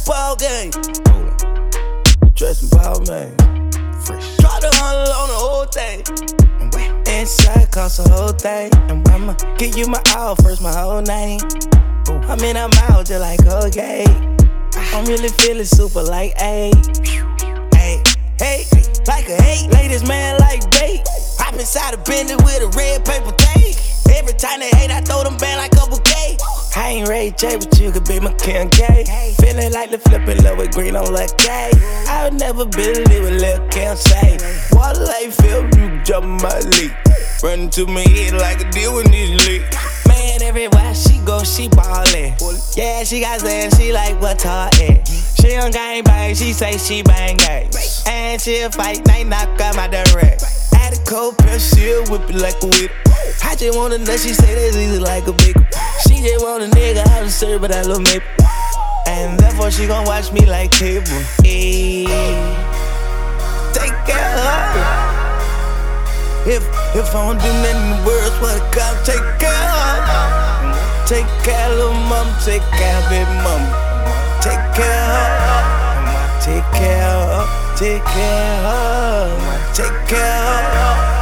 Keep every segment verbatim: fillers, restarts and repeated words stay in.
ball game. Dressing ball, man. Fresh. Try to hundred on the whole thing. Inside cost the whole thing. And I'ma give you my all first, my whole name. I mean, I'm out just like okay. I'm really feeling super like a. Hey, hey, like a hate. Ladies, man, like bait. Hop inside a Bentley with a red paper tape. Every time they hate, I throw them back like a bouquet. I ain't Ray J, but you could be my Kim K. Feeling like the flippin' love with green on Luck K. I would never believe what Lil' Kim say. Water like Phil, you jump my league. Running to my head like a deal with this league. Man, everywhere she go, she ballin'. Yeah, she got sand, she like what's her at. She don't gang bang, she say she bang gang. And she'll fight, night knock out my direct. Add a cold pill, she'll whip it like a whip. I just want a nut, she say that's easy like a big. She just want a nigga, I was serve, but that little maple. And therefore she gon' watch me like cable. Hey, take care of her. If, if I don't do nothing in the world, what I got, take care of her. Take care of little mama, take care of baby mama. Take care of her. Take care of her. Take care of her. Take care of her.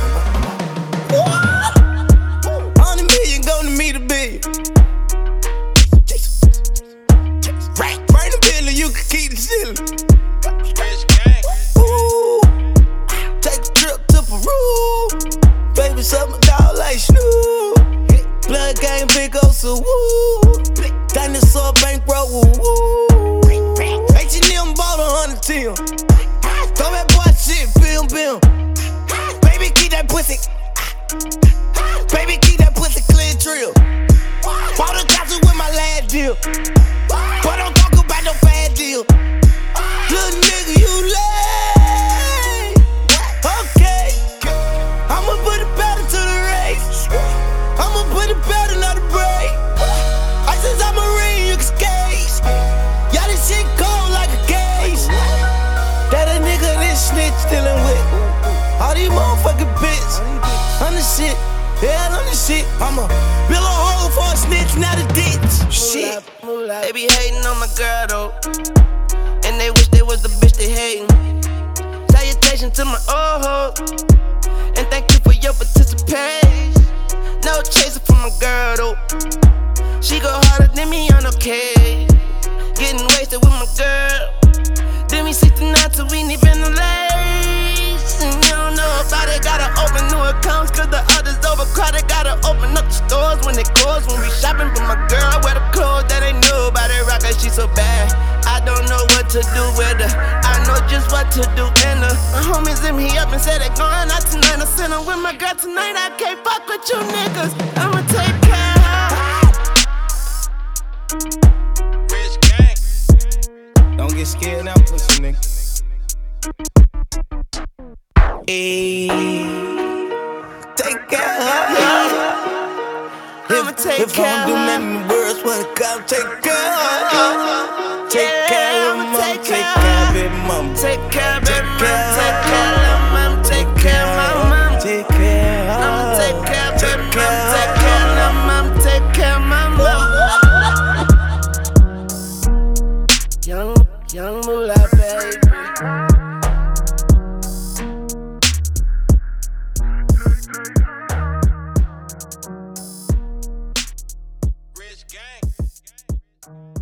Hundred million go to me to be. Right, burn the building, you can keep the ceiling. Ooh, take a trip to Peru. Baby, suck my dog like Snoop. Blood gang, big old so woo. Dinosaur bankroll, woo woo. H and M bought a hundred till. Throw that boy shit, bill, bill. Baby, keep that pussy. Baby, keep that pussy clean drill. Bought a castle with my last deal. But don't talk about no bad deal. Little nigga, you lame. Okay, I'ma put it better to the race. I'ma put it better, not a break. I since I'm a ring, you can skate. Y'all this shit cold like a case. That a nigga this snitch dealing with. All these motherfucking bitch. On the shit, yeah, on the shit. I'ma build a hole for a snitch, not a ditch. Shit. They be hating on my girl though, and they wish they was the bitch they hating. Salutation to my old hoe, and thank you for your participation. No chaser for my girl though, she go harder than me on okay. Getting wasted with my girl, then we sixty-nine till we need been lace. And you don't know about it, gotta open new accounts, cause the others overcrowded. Gotta open up the stores when they close, when we shopping. But my girl wear the clothes that ain't new about it, rock her, she so bad. I don't know what to do with her, I know just what to do in her. My homies hit me up and said they going out tonight. I said I'm with my girl tonight, I can't fuck with you niggas. I'ma take care of her. Rich gang. Don't get scared now, pussy nigga. Hey, take care of her. I'ma take if, care if I don't do of her. nothing in the world, what I got, take care of her. Take Yeah, care of I'ma mama, take take care care of of baby mama. Take care of Take baby care mama, take of care of mama, take care of my mama. Take care of I'ma take care of Take baby care mama, of take care of mama, take care of my mama. Young, young moolah baby. Rich gang.